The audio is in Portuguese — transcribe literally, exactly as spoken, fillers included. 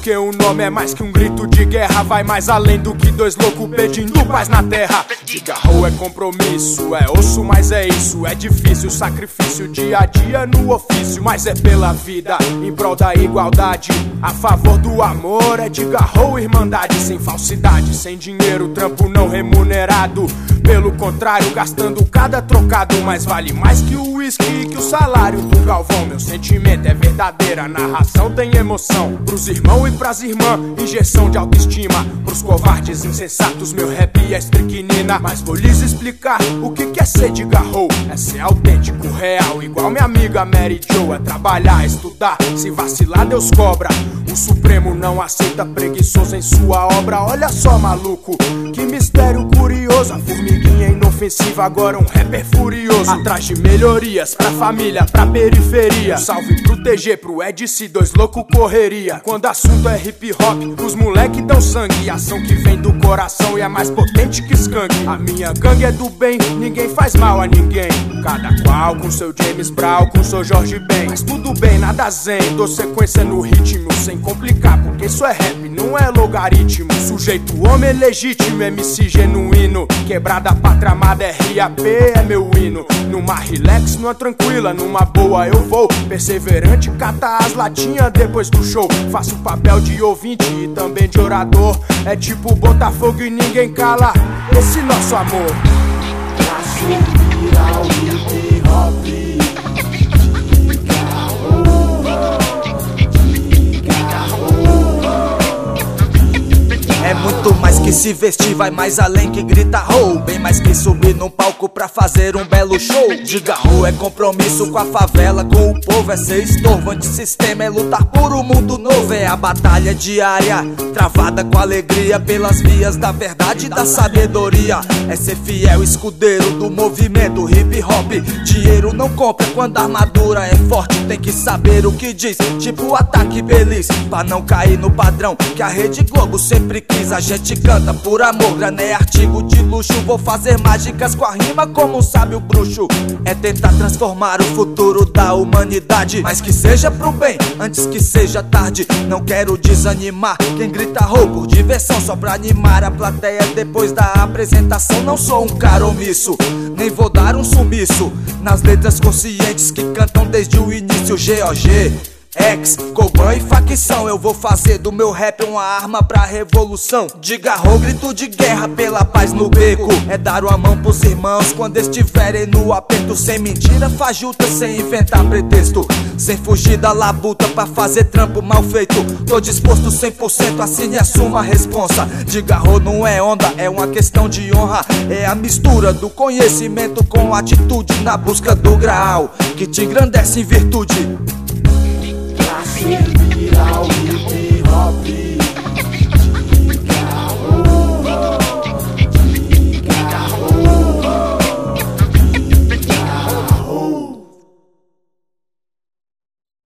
Porque o nome é mais que um grito de guerra, vai mais além do que dois loucos pedindo paz na terra. Diga-ho é compromisso, é osso, mas é isso. É difícil, sacrifício dia a dia no ofício, mas é pela vida, em prol da igualdade, a favor do amor. É diga-ho, irmandade, sem falsidade, sem dinheiro, trampo não remunerado. Pelo contrário, gastando cada trocado, mas vale mais que o uísque, que o salário do Galvão. Meu sentimento é verdadeira, a narração tem emoção. Pros irmãos e pras irmãs, injeção de autoestima. Pros covardes insensatos, meu rap é estricnina. Mas vou lhes explicar o que que é ser diga-ho. É ser autêntico, real, igual minha amiga Mary Jo. É trabalhar, estudar, se vacilar Deus cobra. O Supremo não aceita preguiçoso em sua obra. Olha só, maluco, que mistério curioso. A formiguinha inofensiva, agora um rapper furioso. Atrás de melhorias pra família, pra periferia. Um salve pro T G, pro Edc, dois louco correria. Quando assunto é hip hop, os moleque dão sangue. Ação que vem do coração e é mais potente que skunk. A minha gangue é do bem, ninguém faz mal a ninguém. Cada qual com seu James Brown, com seu Jorge Ben. Mas tudo bem, nada zen, dou sequência no ritmo sem complicar, porque isso é rap, não é logaritmo. Sujeito homem legítimo, M C genuíno. Quebrada, pátria amada, R A P é meu hino. Numa relax, numa tranquila, numa boa eu vou. Perseverante, cata as latinhas depois do show. Faço o papel de ouvinte e também de orador. É tipo Botafogo e ninguém cala esse nosso amor. Pra subir ao hip hop, é muito mais que se vestir, vai mais além que grita ho. Bem mais que subir num palco pra fazer um belo show. Diga-ho é compromisso com a favela, com o povo. É ser estorvo antissistema, é lutar por um mundo novo. É a batalha diária, travada com alegria pelas vias da verdade e da sabedoria. É ser fiel escudeiro do movimento hip hop. Dinheiro não compra quando a armadura é forte. Tem que saber o que diz, tipo Ataque Belize, pra não cair no padrão que a Rede Globo sempre quis. A gente canta por amor, grana é artigo de luxo. Vou fazer mágicas com a rima como um sábio bruxo. É tentar transformar o futuro da humanidade, mas que seja pro bem, antes que seja tarde. Não quero desanimar quem grita ho por diversão, só pra animar a plateia depois da apresentação. Não sou um cara omisso, nem vou dar um sumiço nas letras conscientes que cantam desde o início. G O G Ex, Coban e facção, eu vou fazer do meu rap uma arma pra revolução. Diga-ho, grito de guerra pela paz no beco. É dar uma mão pros irmãos quando estiverem no aperto. Sem mentira fajuta, sem inventar pretexto, sem fugir da labuta pra fazer trampo mal feito. Tô disposto cem por cento, assine e assuma a responsa. Diga-ho não é onda, é uma questão de honra. É a mistura do conhecimento com atitude, na busca do graal que te engrandece em virtude. pra subir